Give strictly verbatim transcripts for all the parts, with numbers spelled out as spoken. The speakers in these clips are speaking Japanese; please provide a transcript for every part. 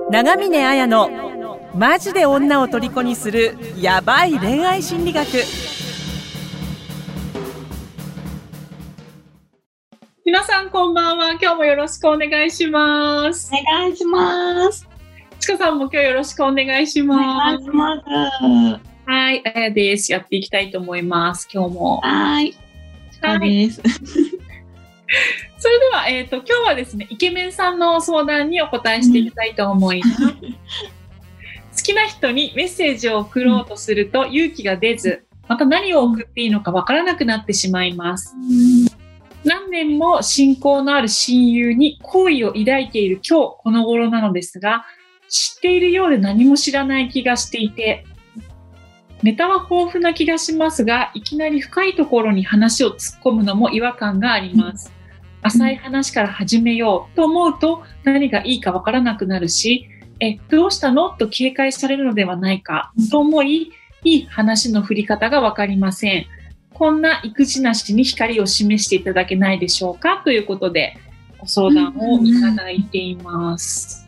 長峰彩のマジで女を虜にするヤバい恋愛心理学。 皆さんこんばんは。今日もよろしくお願いします。 お願いします。 ちかさんも今日よろしくお願いします。 お願いします。 はい、あやです。やっていきたいと思います。今日も。 はい。ちかです。 それでは、えっと、今日はですね、イケメンさんの相談にお答えしていきたいと思います。うん、好きな人にメッセージを送ろうとすると勇気が出ず、また何を送っていいのかわからなくなってしまいます。うん、何年も親交のある親友に好意を抱いている今日この頃なのですが、知っているようで何も知らない気がしていて、ネタは豊富な気がしますが、いきなり深いところに話を突っ込むのも違和感があります。浅い話から始めようと思うと何がいいかわからなくなるし、え、どうしたのと警戒されるのではないかと思い、いい話の振り方がわかりません。こんな育児なしに光を示していただけないでしょうかということでご相談をいただいています。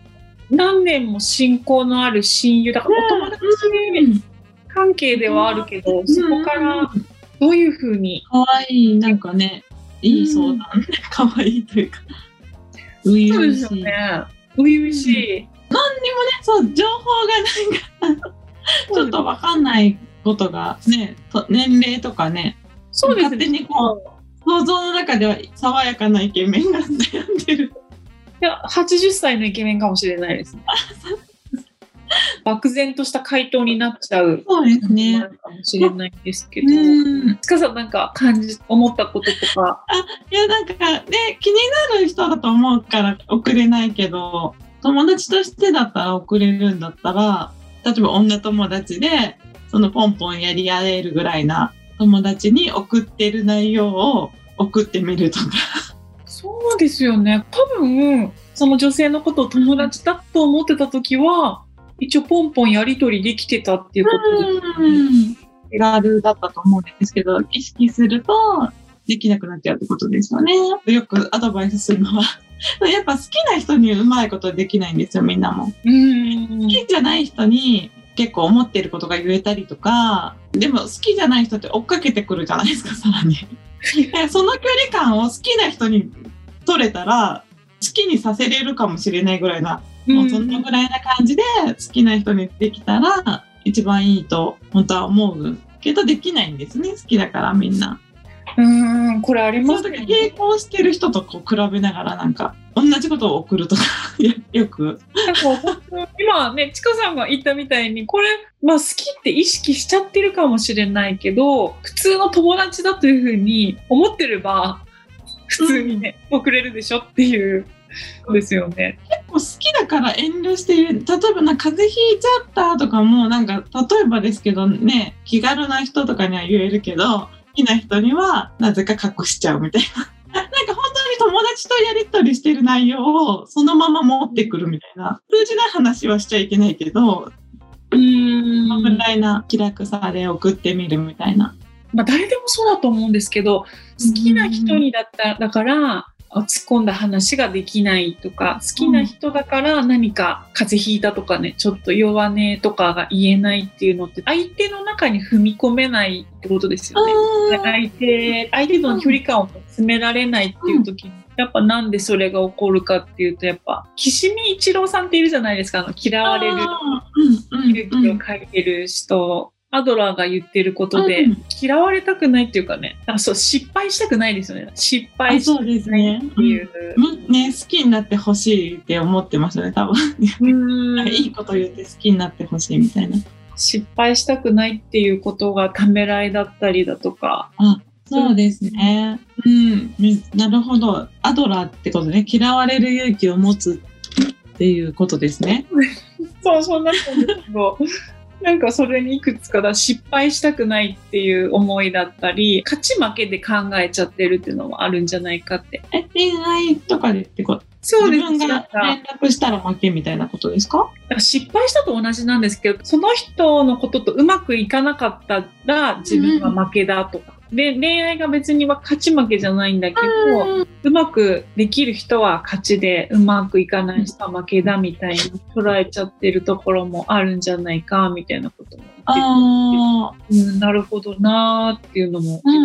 何年も親交のある親友だからお友達関係ではあるけど、そこからどういうふうに。 かわいい、なんかね、いい相談。かわいいというか、初々しい。そうですよね。 初々しい。 何にもね、そう、情報がなんかちょっとわかんないことがね、年齢とかね、 そうですね。 勝手にこう想像の中では爽やかなイケメンが悩んでる。 いや、はちじゅっさいのイケメンかもしれないですね。漠然とした回答になっちゃう。 そうですね。 かもしれないんですけど。ちかさんなんか感じ、思ったこととか。 あ、いやなんかね、気になる人だと思うから送れないけど、友達としてだったら送れるんだったら、例えば女友達で、そのポンポンやり合えるぐらいな友達に送ってる内容を送ってみるとか。 そうですよね。多分、その女性のことを友達だと思ってた時は、一応ポンポンやり取りできてたっていうことですね。うん。 手軽だったと思うんですけど、意識するとできなくなっちゃうってことですよね。よくアドバイスするのは、やっぱ好きな人にうまいことできないんですよ、みんなも。うん。好きじゃない人に結構思ってることが言えたりとか、でも好きじゃない人って追っかけてくるじゃないですか、さらに。その距離感を好きな人に取れたら、好きにさせれるかもしれないぐらいな、もうそのぐらいな感じで好きな人にできたら一番いいと本当は思うけど、できないんですね、好きだからみんな。 うーん、これありますね。 並行してる人とこう比べながらなんか同じことを送るとかよく。 今ね、ちかさんが言ったみたいに、これ、まあ好きって意識しちゃってるかもしれないけど、普通の友達だというふうに思ってれば普通にね、うん、送れるでしょっていうですよね。 結構好きだから遠慮している。例えばなんか風邪ひいちゃったとかも、なんか例えばですけどね、気軽な人とかには言えるけど、好きな人にはなぜか隠しちゃうみたいな。なんか本当に友達とやり取りしてる内容をそのまま持ってくるみたいな。通じない話はしちゃいけないけど、うーん、そのぐらいな気楽さで送ってみるみたいな。 まあ誰でもそうだと思うんですけど、好きな人にだっただから、突っ込んだ話ができないとか、好きな人だから何か風邪ひいたとかね、ちょっと弱音とかが言えないっていうのって、相手の中に踏み込めないってことですよね。相手、相手との距離感を詰められないっていう時に、やっぱなんでそれが起こるかっていうと、やっぱ、岸見一郎さんっているじゃないですか、あの、嫌われる勇気を書いてる人。アドラーが言ってることで、うん、嫌われたくないっていうかね、あ、そう、失敗したくないですよね。失敗したくないっていう。 うん、ね、好きになってほしいって思ってますね、多分。うんいいこと言って好きになってほしいみたいな。 失敗したくないっていうことがためらいだったりだとか。 あ、そうですね。うん。なるほど。アドラーってことね。嫌われる勇気を持つっていうことですね。 そう、そうなったんですけど。なんかそれにいくつかだ失敗したくないっていう思いだったり、勝ち負けで考えちゃってるっていうのもあるんじゃないかって。 え、恋愛とかでってこと？ そうです。 自分が連絡したら負けみたいなことですか？ 失敗したと同じなんですけど、その人のこととうまくいかなかったら自分は負けだとか、 で恋愛が別には勝ち負けじゃないんだけど、うん、うまくできる人は勝ちでうまくいかない人は負けだみたいに捉えちゃってるところもあるんじゃないかみたいなことも言ってて、あ、うん、なるほどなーっていうのも、うん、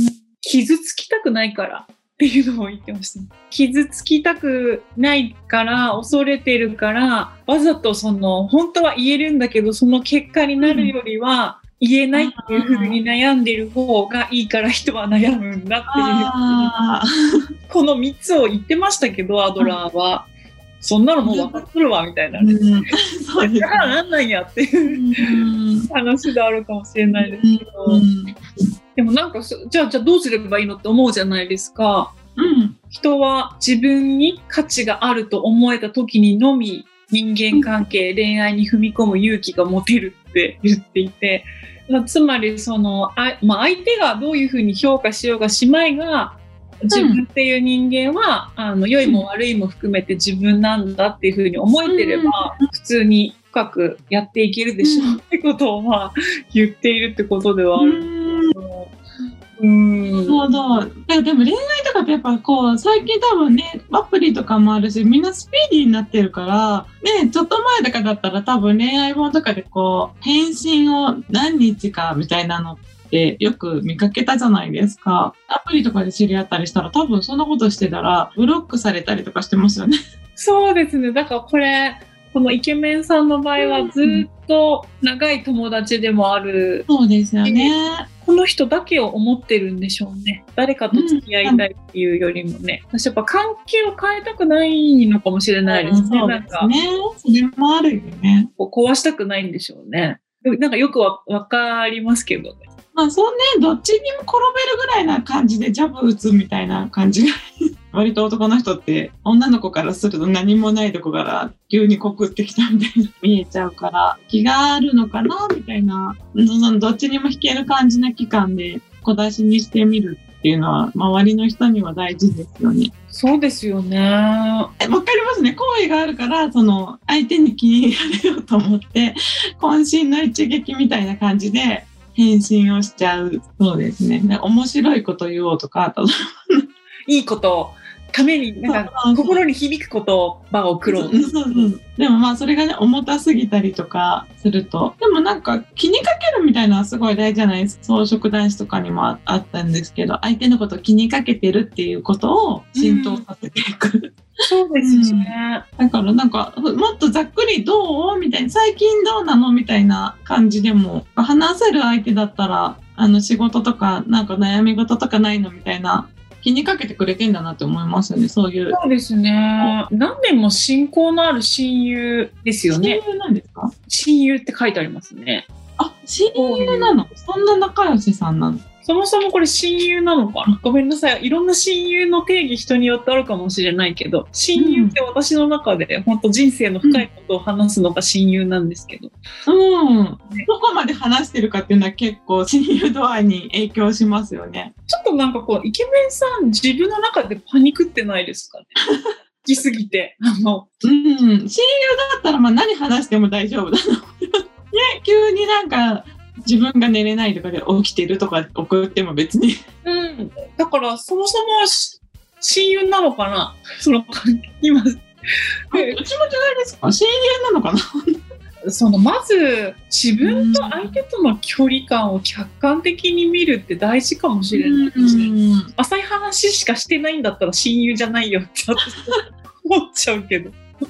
傷つきたくないからっていうのを言ってました。傷つきたくないから恐れてるからわざとその本当は言えるんだけどその結果になるよりは、うん言えないっていう風に悩んでる方がいいから人は悩むんだっていうこのみっつを言ってましたけどアドラーはそんなのもう分かってるわみたいな、ねうん、だからなんなんやっていう話があるかもしれないですけど、うん、でもなんかじゃあじゃあどうすればいいのって思うじゃないですか、うん、人は自分に価値があると思えた時にのみ人間関係、うん、恋愛に踏み込む勇気が持てるって言っていてつまりそのあ、まあ、相手がどういうふうに評価しようがしまいが自分っていう人間は、うん、あの良いも悪いも含めて自分なんだっていうふうに思えてれば、うん、普通に深くやっていけるでしょう、うん、ってことを、まあ、言っているってことではあるんですけど、うん、なるほど。 でも恋愛とかってやっぱこう最近多分ねアプリとかもあるしみんなスピーディーになってるからねちょっと前とかだったら多分恋愛本とかでこう返信を何日かみたいなのってよく見かけたじゃないですか。アプリとかで知り合ったりしたら多分そんなことしてたらブロックされたりとかしてますよね。 そうですね。だからこれこのイケメンさんの場合はずっと長い友達でもある、 うん、そうですよね。 この人だけを思ってるんでしょうね。誰かと付き合いたいっていうよりもね、うん、私やっぱ関係を変えたくないのかもしれないですね。うん、そうですね。なんかそれもあるよね。 こう壊したくないんでしょうね。なんかよくわわかりますけどね。 まあそうね、どっちにも転べるぐらいな感じでジャブ打つみたいな感じが割と男の人って女の子からすると何もないとこから急に告ってきたみたいな見えちゃうから気があるのかなみたいな、どっちにも引ける感じな期間で小出しにしてみるっていうのは周りの人には大事ですよね。 そうですよね。 わかりますね。好意があるからその相手に気に入られようと思って渾身の一撃みたいな感じで返信をしちゃう。そうですね。面白いこと言おうとか、 いいことをためになんか心に響くことを場を送ろう。そうそうそう。 でもまあそれがね重たすぎたりとかすると、でもなんか気にかけるみたいなのはすごい大事じゃないですか。草食男子とかにも あ, あったんですけど、相手のことを気にかけてるっていうことを浸透させていく。うんそうですね、 うん、だからなんかもっとざっくりどうみたいな最近どうなのみたいな感じでも話せる相手だったらあの仕事とかなんか悩み事とかないのみたいな気にかけてくれてんだなって思いますよね。そういうそうですね。何年も親交のある親友ですよね。 親友なんですか？ 親友って書いてありますね。 あ、親友なの？そんな仲良しさんなの？ そもそもこれ親友なのかな？ごめんなさい。いろんな親友の定義人によってあるかもしれないけど、親友って私の中で本当人生の深いことを話すのが親友なんですけど。 うん。ね、どこまで話してるかっていうのは結構親友度合いに影響しますよね。 ちょっとなんかこう、イケメンさん自分の中でパニクってないですかね？好きすぎて。あの。 うん。親友だったらまあ何話しても大丈夫だな。ね、急になんか、自分が寝れないとかで起きてるとか送っても別に。 うん。だからそもそも親友なのかなその今。うちも違いですか？親友なのかなそのまず自分と相手との距離感を客観的に見るって大事かもしれないですね。浅い話しかしてないんだったら親友じゃないよって思っちゃうけど。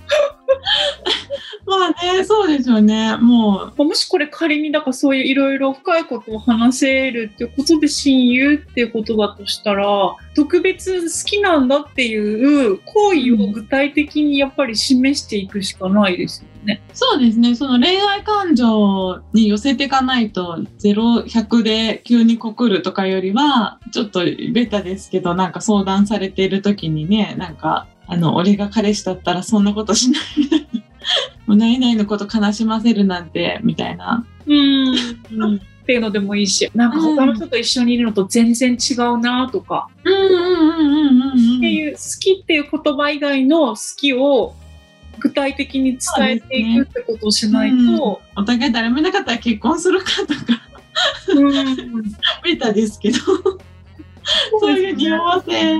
まあね、そうですよね。もうもしこれ仮にだからそういういろいろ深いことを話せるっていうことで親友っていうことだとしたら、特別好きなんだっていう行為を具体的にやっぱり示していくしかないですよね。 そうですね。その恋愛感情に寄せていかないとゼロ、ひゃくで急に告るとかよりはちょっとベタですけど、なんか相談されている時にね、なんかあの俺が彼氏だったらそんなことしないみたいな。もう何々のこと悲しませるなんてみたいなうんっていうのでもいいし、なんか他の人と一緒にいるのと全然違うなとかっていう好きっていう言葉以外の好きを具体的に伝えていくってことをしないと、ね、 うん、お互い誰もいなかったら結婚するかとかベタですけどそういう匂わせ、うん、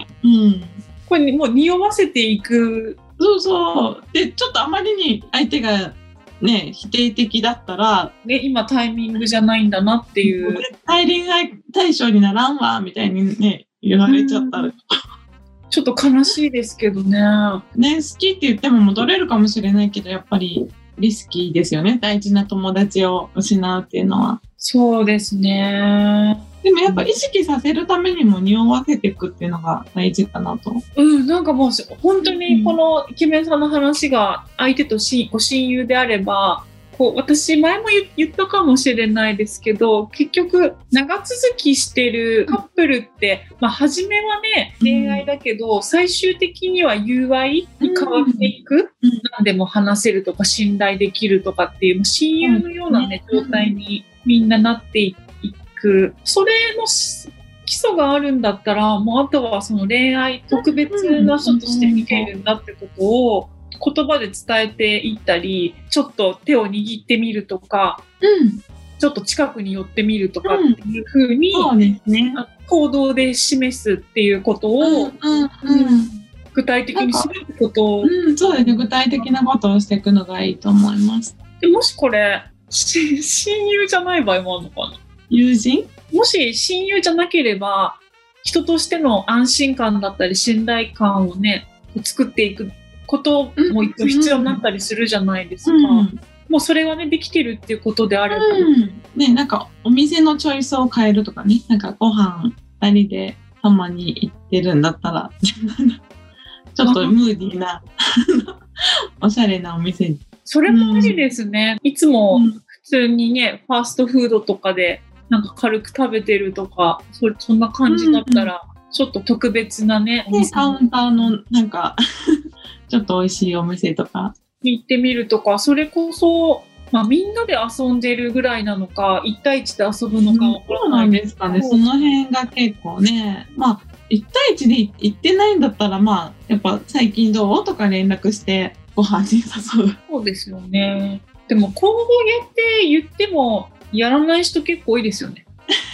これもう匂わせていく。 そうそうでちょっとあまりに相手がね否定的だったら、 ね、今タイミングじゃないんだなっていう、 絶対恋愛対象にならんわみたいにね言われちゃったら、 ちょっと悲しいですけどね。 ね、好きって言っても戻れるかもしれないけど、やっぱりリスキーですよね。大事な友達を失うっていうのは。 そうですね。 でもやっぱ意識させるためにも匂わせていくっていうのが大事かなと。 うん、なんかもう本当にこのイケメンさんの話が相手としご親友であれば、こう私前も言ったかもしれないですけど、結局長続きしてるカップルって、まあ初めはね恋愛だけど、最終的には友愛に変わっていく、うん、何でも話せるとか信頼できるとかっていう親友のようなね、状態にみんななっていく。それの基礎があるんだったら、もうあとはその恋愛特別な人として見てるんだってことを言葉で伝えていったり、ちょっと手を握ってみるとか、うん、ちょっと近くに寄ってみるとかっていうふうに、 そうですね、 行動で示すっていうことを、うんうんうん、具体的に示すことを、 うん、そうですね、具体的なことをしていくのがいいと思います。 でもしこれ親友じゃない場合もあるのかな。 友人？ もし親友じゃなければ、人としての安心感だったり信頼感をね作っていくことも必要になったりするじゃないですか、うんうん、もうそれがねできてるっていうことであれば、 うんね、なんかお店のチョイスを変えるとかね、なんかご飯ふたりでたまに行ってるんだったらちょっとムーディーなおしゃれなお店に、 それもありですね、うん、いつも普通にねファーストフードとかでなんか軽く食べてるとか、 そ, そんな感じだったら、うんうん、ちょっと特別なねお店カウンターのなんかちょっと美味しいお店とか行ってみるとか、それこそ、まあ、みんなで遊んでるぐらいなのかいち対いちで遊ぶのかわからないですかね。その辺が結構ね、まあいち対いちで行ってないんだったら、まあやっぱ最近どうとか連絡してご飯に誘う。 そうですよね。でもこうやって言ってもやらない人結構多いですよね。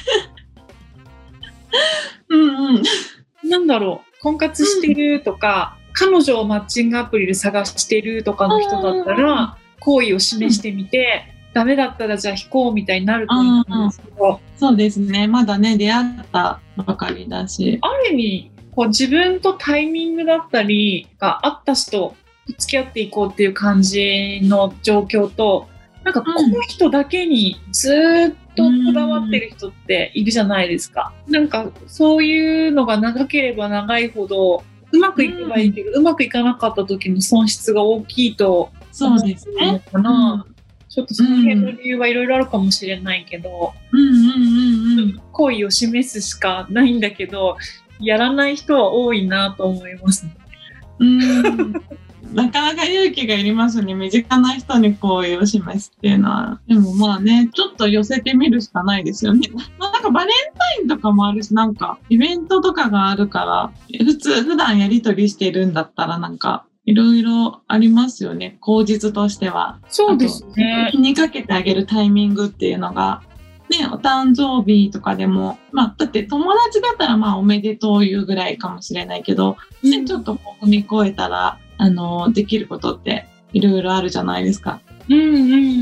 うんうん。 なんだろう、婚活してるとか、うん、彼女をマッチングアプリで探してるとかの人だったら好意を示してみて、うん、ダメだったらじゃあ引こうみたいになると思うんですけど、 そうですね、まだね出会ったばかりだし、 ある意味こう自分とタイミングだったりがあった人付き合っていこうっていう感じの状況と、なんかこの人だけにずーっとこだわってる人っているじゃないですか。なんかそういうのが長ければ長いほどうまくいけばいいけど、うん、うまくいかなかった時の損失が大きいと思うのかな。ちょっとその辺の理由はいろいろあるかもしれないけど、 うんうんうんうん、 好意を示すしかないんだけど、やらない人は多いなと思いますね。 うんなかなか勇気がいりますね。身近な人に好意を示すっていうのは。でもまあね、ちょっと寄せてみるしかないですよね。まあなんかバレンタインとかもあるし、なんかイベントとかがあるから、普通、普段やりとりしてるんだったらなんか、いろいろありますよね。口実としては。 そうですね。 気にかけてあげるタイミングっていうのが、ね、お誕生日とかでも、まあ、だって友達だったらまあおめでとういうぐらいかもしれないけど、ね、うん、ちょっとこう踏み越えたら、あの、できることっていろいろあるじゃないですか。 うんうんうん、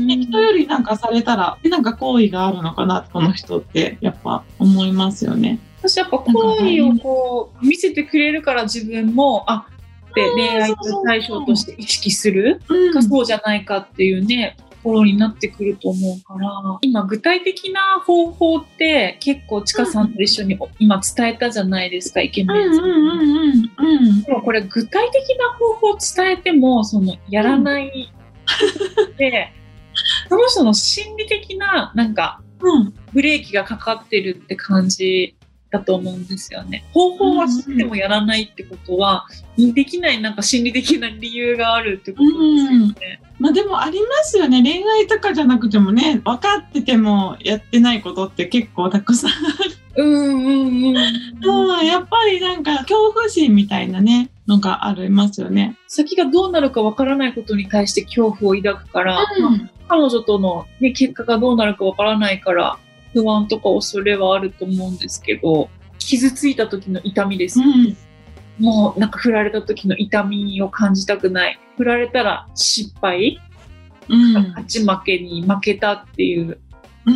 人よりなんかされたら、なんか好意があるのかな、この人って、やっぱ思いますよね。 私やっぱ好意をこう、見せてくれるから自分も、あ、って恋愛対象として意識するか、そうじゃないかっていうね、ところになってくると思うから、今具体的な方法って結構ちかさんと一緒に今伝えたじゃないですか、イケメンさんに。でもこれ具体的な方法を伝えても、そのやらないで、その人の心理的ななんかブレーキがかかってるって感じだと思うんですよね。方法は知ってもやらないってことは、できないなんか心理的な理由があるってことですよね。 うん、まあでもありますよね。恋愛とかじゃなくてもね、分かっててもやってないことって結構たくさんある。 うんうんうん。 うん、やっぱりなんか恐怖心みたいなね、のがありますよね。 先がどうなるか分からないことに対して恐怖を抱くから、うん、彼女との、ね、結果がどうなるか分からないから、 不安とか恐れはあると思うんですけど、傷ついた時の痛みです、 うん、 もうなんか振られた時の痛みを感じたくない。振られたら失敗、 うん、 勝ち負けに負けたっていううん、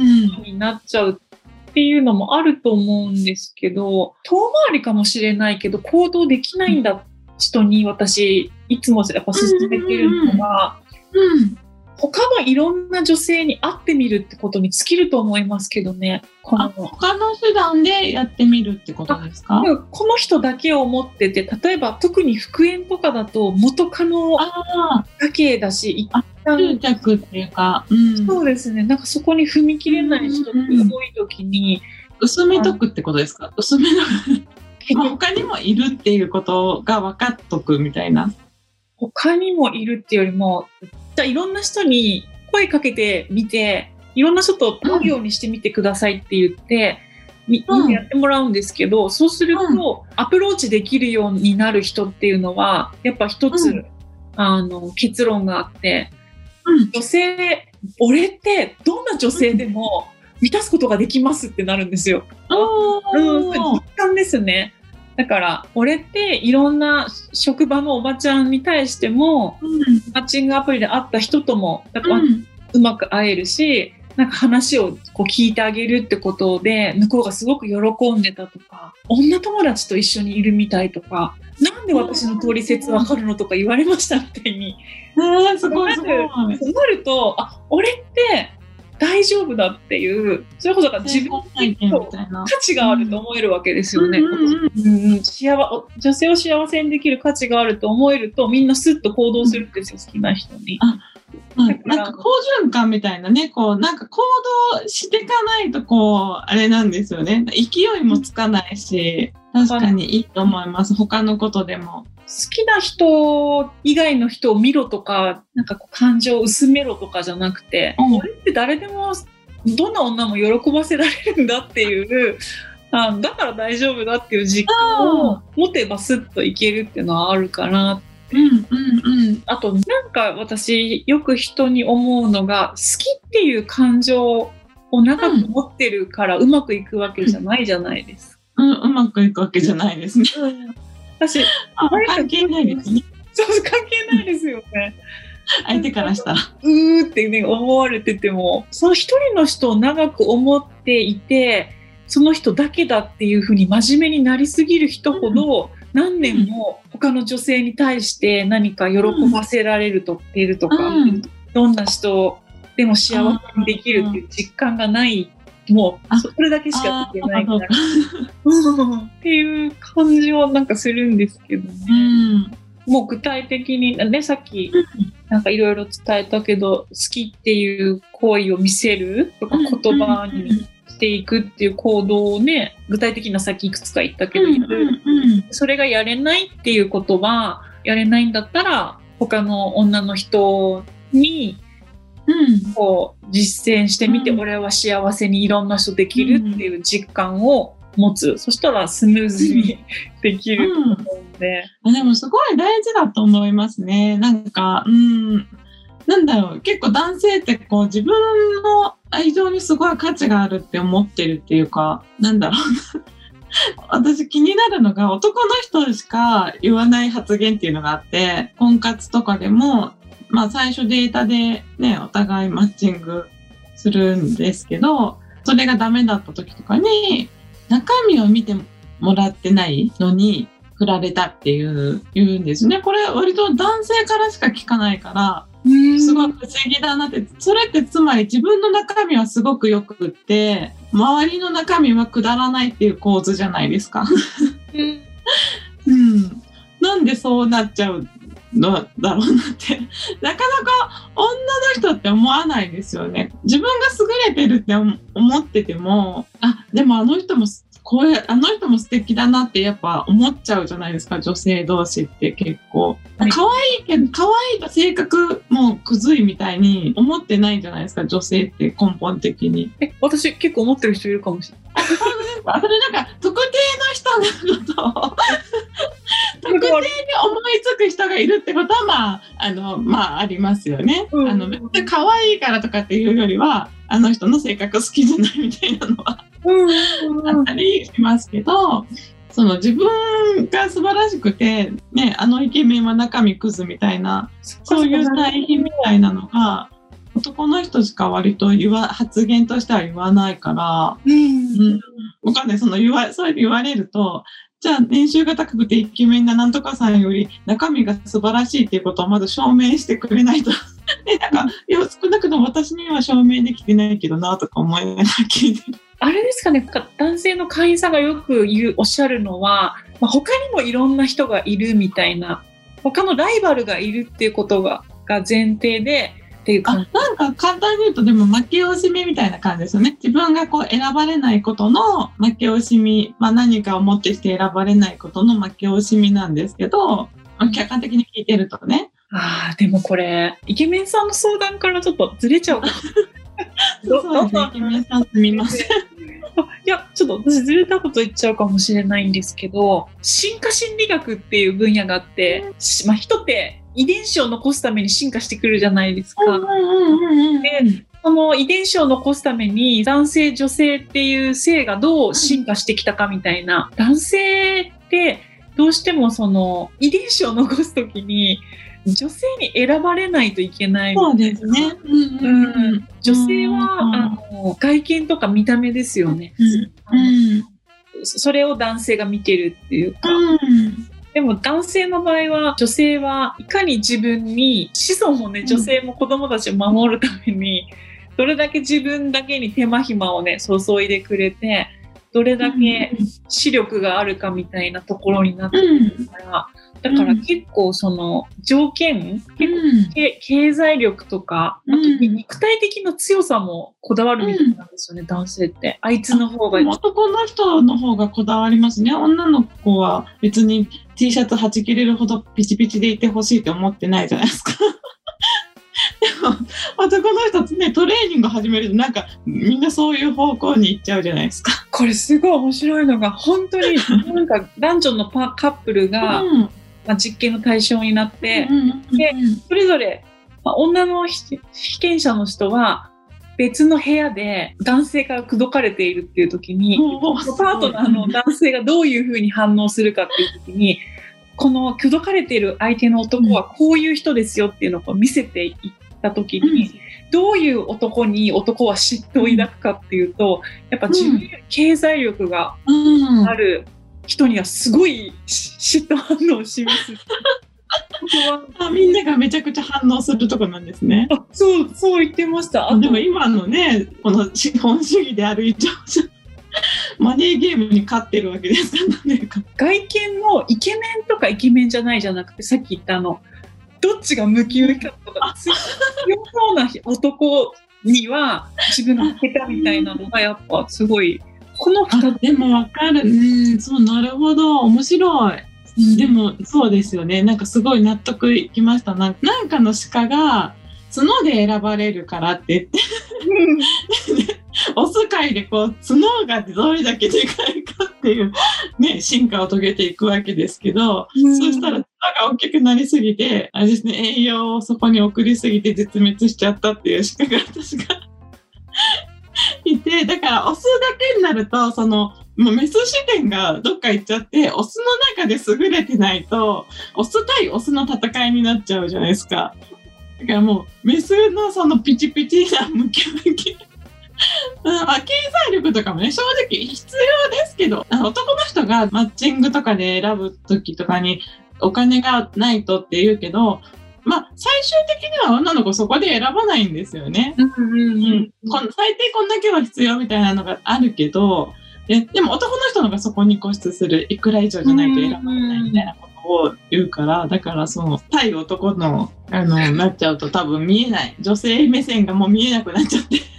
になっちゃうっていうのもあると思うんですけど、遠回りかもしれないけど行動できないんだ人に私いつもやっぱ勧めてるのが、 うん、 他のいろんな女性に会ってみるってことに尽きると思いますけどね。このあ、他の手段でやってみるってことですか？ この人だけを持ってて、例えば特に復縁とかだと元カノだけだし、一旦執着っていうか、うん、 そうですね、なんかそこに踏み切れない人って多い時に、 薄めとくってことですか？薄めとくまあ他にもいるっていうことが分かっとくみたいな。 他にもいるっていうよりも、じゃあいろんな人に声かけてみて、いろんな人と会うようにしてみてくださいって言って、うん、やってもらうんですけど、そうすると、うん、アプローチできるようになる人っていうのはやっぱ一つ、うん、あの結論があって、うん、女性、俺ってどんな女性でも満たすことができますってなるんですよ。うん、実感ですね。だから俺っていろんな職場のおばちゃんに対しても、うん、マッチングアプリで会った人ともだから、うん、うまく会えるし、なんか話をこう聞いてあげるってことで向こうがすごく喜んでたとか、女友達と一緒にいるみたいとか、なんで私の通り説わかるのとか言われましたみたいに、 うん、すごいすごい。 そうなると、あ、俺って大丈夫だっていう、それこそ自分に価値があると思えるわけですよね。女性を幸せにできる価値があると思えると、みんなスッと行動するんですよ、好きな人に。 あ、うん、なんか好循環みたいなね、こうなんか行動していかないとこうあれなんですよね。勢いもつかないし、確かにいいと思います。他のことでも。 好きな人以外の人を見ろとか、なんかこう感情を薄めろとかじゃなくて、うん、これって誰でもどんな女も喜ばせられるんだっていうあ、だから大丈夫だっていう実感を持てばスッといけるっていうのはあるかなって、うんうんうん、あとなんか私よく人に思うのが、好きっていう感情を長く持ってるからうまくいくわけじゃないじゃないですか。 うんうん、うまくいくわけじゃないですね。 うん私あ関係ないですね。 そう関係ないですよね。 相手からしたらうーってね思われてても、その一人の人を長く思っていて、その人だけだっていうふうに真面目になりすぎる人ほど、何年も他の女性に対して何か喜ばせられるとっているとか、うん、どんな人でも幸せにできるっていう実感がない。もうそれだけしかできないからっていう感じはなんかするんですけどね、うん、もう具体的にね、さっきなんかいろいろ伝えたけど、好きっていう行為を見せるとか言葉にしていくっていう行動をね、具体的なさっきいくつか言ったけど、うんうんうん、それがやれないっていうことは、やれないんだったら他の女の人にうん、こう実践してみて、うん、俺は幸せにいろんな人できるっていう実感を持つ、うん、そしたらスムーズにできると思うんで、 うん、でもすごい大事だと思いますね。なんか、うん、なんだろう、結構男性ってこう自分の愛情にすごい価値があるって思ってるっていうか、なんだろう私気になるのが、男の人しか言わない発言っていうのがあって、婚活とかでもまあ最初データでね、お互いマッチングするんですけど、それがダメだった時とかに、中身を見てもらってないのに振られたっていう言うんですね。これ割と男性からしか聞かないから、すごい不思議だなって。それってつまり自分の中身はすごくよくって、周りの中身はくだらないっていう構図じゃないですか。うん、なんでそうなっちゃうのだろうなってなかなか女の人って思わないですよね。自分が優れてるって思ってても、あ、でもあの人もこれあの人も素敵だなってやっぱ思っちゃうじゃないですか、女性同士って結構。可愛いけど、可愛いと性格もくずいみたいに思ってないじゃないですか、女性って根本的に。 え、私結構思ってる人いるかもしれない。 それなんか特定の人のことを特定に思いつく人がいるってことはまああのまあありますよね。うん、あの別に可愛いからとかっていうよりはあの人の性格好きじゃないみたいなのはあったりしますけど、その自分が素晴らしくてね、あのイケメンは中身クズみたいな、そういう対比みたいなのが男の人しか割と言わ発言としては言わないから、うんうん、わかんない、その言わそう言われると、じゃあ年収が高くてイケメンななんとかさんより中身が素晴らしいっていうことをまず証明してくれないとでなんかいや少なくとも私には証明できてないけどなとか思いながら聞いてる。 あれですかね、男性の会員さんがよく言うおっしゃるのは、まあ、他にもいろんな人がいるみたいな、他のライバルがいるっていうことがが前提でっていう感じ。 なんか簡単に言うとでも負け惜しみみたいな感じですよね。自分がこう選ばれないことの負け惜しみ、まあ、何かをもってして選ばれないことの負け惜しみなんですけど、まあ、客観的に聞いてるとね。 ああ、でもこれイケメンさんの相談からちょっとずれちゃうかも。 そうですね、イケメンさんすみません。 いや、ちょっと私ずれたこと言っちゃうかもしれないんですけど、進化心理学っていう分野があって、まあ、人って遺伝子を残すために進化してくるじゃないですか。で、その遺伝子を残すために男性女性っていう性がどう進化してきたかみたいな、男性ってどうしてもその遺伝子を残すときに女性に選ばれないといけない。 そうですね。うんうんうん、 女性は、うん、あの外見とか見た目ですよね、 うんうん、 それを男性が見てるっていうか、うん、でも男性の場合は女性はいかに自分に子孫をね、女性も子供たちを守るためにどれだけ自分だけに手間暇をね注いでくれて、どれだけ視力があるかみたいなところになってるから、うん、だから結構その条件、結構経済力とか、あと肉体的な強さもこだわるみたいなんですよね、うん、男性って。あいつの方がいい。 男の人の方がこだわりますね。女の子は別に T シャツはち切れるほどピチピチでいてほしいって思ってないじゃないですか。でも男の人ってね、トレーニング始めるとなんかみんなそういう方向に行っちゃうじゃないですか。 これすごい面白いのが、本当になんか男女のパカップルが、うん、まあ、実験の対象になって、うんうんうん、でそれぞれ、まあ、女の被験者の人は別の部屋で男性から口説かれているっていう時に、パートナーの男性がどういうふうに反応するかっていう時に、この口説かれている相手の男はこういう人ですよっていうのを見せていった時に、うん、どういう男に男は嫉妬を抱くかっていうと、やっぱ自分に経済力がある人にはすごい嫉妬反応を示す。 あ、みんながめちゃくちゃ反応するとこなんですね。 あ、そうそう言ってました。 あ、でも今のね、この資本主義である以上マネーゲームに勝ってるわけですからね。 外見のイケメンとかイケメンじゃないじゃなくて、さっき言ったあのどっちがムキムキかとか強そうな男には自分が下手みたいなのがやっぱすごい、このふたつ。 でもわかる。うん、そう、なるほど、面白い。うん、でもそうですよね。なんかすごい納得いきました。なんか、なんかの鹿が角で選ばれるからって言って、オス界でこう角がどれだけでかいかっていうね、進化を遂げていくわけですけど、うん、そうしたら角が大きくなりすぎて、あれですね、栄養をそこに送りすぎて絶滅しちゃったっていう鹿が私がいて、だからオスだけになるとそのもうメス視点がどっか行っちゃって、オスの中で優れてないとオス対オスの戦いになっちゃうじゃないですか。だからもうメスのそのピチピチなムキムキまあ、経済力とかもね、正直必要ですけど、男の人がマッチングとかで選ぶ時とかにお金がないとって言うけど、まあ、最終的には女の子そこで選ばないんですよね。うんうんうん、この最低こんだけは必要みたいなのがあるけど、で、でも男の人のがそこに固執する、いくら以上じゃないと選ばないみたいなことを言うから、だからその対男のあのなっちゃうと多分見えない、女性目線がもう見えなくなっちゃって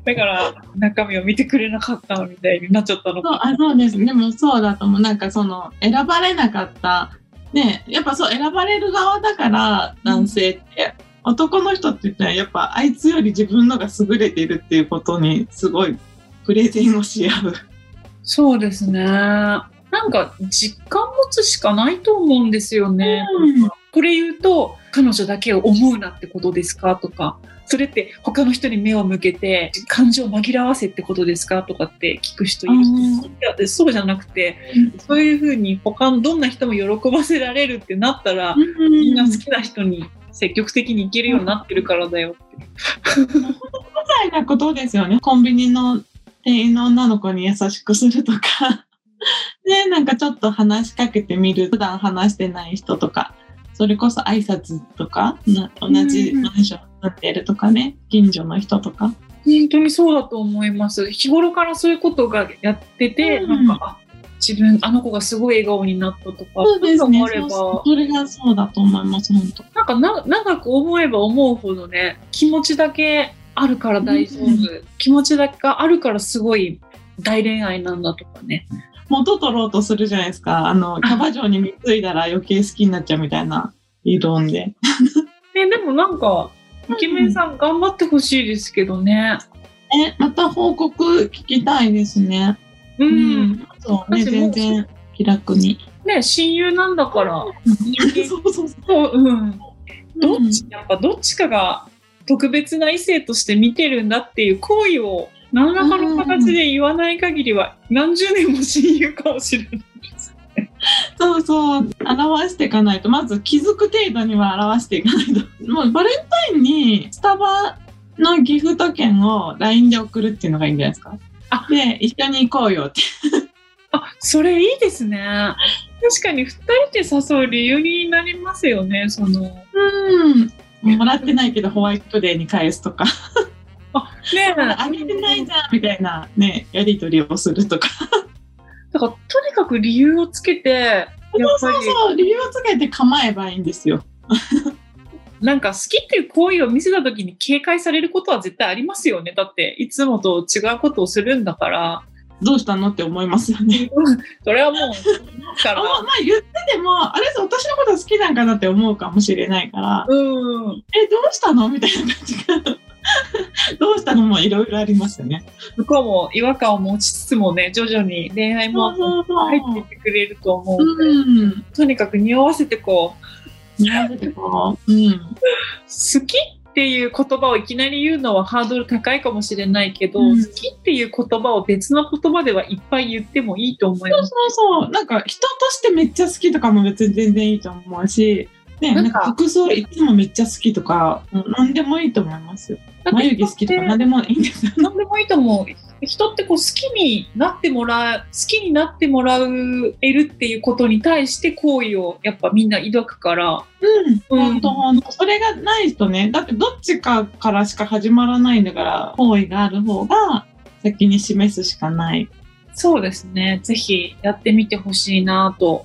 だから中身を見てくれなかったみたいになっちゃったのか。 そう、あ、そうです。でもそうだと思う。なんかその選ばれなかったね、やっぱそう選ばれる側だから男性って、うん、男の人って言ったらやっぱあいつより自分のが優れてるっていうことにすごいプレゼンをし合う。 そうですね。なんか実感持つしかないと思うんですよね。うん、これ言うと彼女だけを思うなってことですかとか、それって他の人に目を向けて感情を紛らわせってことですかとかって聞く人いる。いや、そうじゃなくて、うん、そういうふうに他のどんな人も喜ばせられるってなったら、うん、みんな好きな人に積極的に行けるようになってるからだよって。 みたいなことですよね。コンビニの店員の女の子に優しくするとかで、なんかちょっと話しかけてみる。普段話してない人とか、それこそ挨拶とか、同じマンションに住んでるとかね、近所の人とか。 本当にそうだと思います。日頃からそういうことがやってて、うん、なんか、自分、あの子がすごい笑顔になったとか、 そうですね。そうそう、それがそうだと思います、本当。 なんかな、長く思えば思うほどね、気持ちだけあるから大丈夫。うん、気持ちだけがあるからすごい大恋愛なんだとかね。 元取ろうとするじゃないですか。あの、キャバ嬢に貢いだら余計好きになっちゃうみたいな理論で。 え、でもなんか、イケメンさん頑張ってほしいですけどね。 え、また報告聞きたいですね。 うん。うん、 そうね、全然気楽に。 ね、親友なんだから。 そうそうそう。 うん。どっち、やっぱどっちかが特別な異性として見てるんだっていう行為を何らかの形で言わない限りは何十年も親友かもしれないですね。 そうそう、表していかないと、まず気づく程度には表していかないと。もうバレンタインにスタバのギフト券を ライン で送るっていうのがいいんじゃないですか。あ、で、一緒に行こうよって。 あ、それいいですね。確かにふたりで誘う理由になりますよね、その。 うん。もらってないけどホワイトデーに返すとか。 あ、ねえ、 あげてないじゃんみたいなね、やり取りをするとか。 だからとにかく理由をつけて、やっぱりそうそうそう、理由をつけて構えばいいんですよ。 なんか好きっていう行為を見せた時に警戒されることは絶対ありますよね。だっていつもと違うことをするんだから。 どうしたのって思いますよね。 それはもうからあ、まあ言っててもあれ私のこと好きなんかなって思うかもしれないから、 うん、 えどうしたのみたいな感じがどうしたのもいろいろありますよね。 向こうも違和感を持ちつつもね、徐々に恋愛も入っていってくれると思うので、うん、とにかく匂わせてこう匂わせてこう、うん、 好きっていう言葉をいきなり言うのはハードル高いかもしれないけど、うん、好きっていう言葉を別の言葉ではいっぱい言ってもいいと思います。 そうそうそう、なんか人としてめっちゃ好きとかも別に全然いいと思うし、ね、なんか服装いつもめっちゃ好きとか、うん、何でもいいと思いますよ。眉毛好きとか何でもいいんですよ。 何でもいいと思う。人ってこう好きになってもらう、好きになってもらえるっていうことに対して好意をやっぱみんな抱くから。 うん、本当本当。それがない人ね、だってどっちかからしか始まらないんだから、好意がある方が先に示すしかない。 そうですね。ぜひやってみてほしいなと。 うん、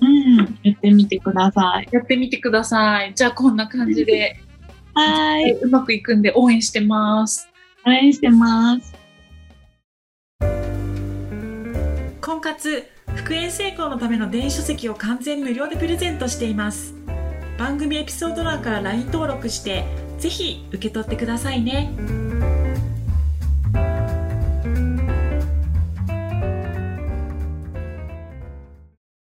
やってみてください。 やってみてください。じゃあこんな感じで、 はい、 うまくいくんで応援してます。 応援してます。 婚活復縁成功のための電子書籍を完全無料でプレゼントしています。番組エピソード欄から ライン 登録してぜひ受け取ってくださいね。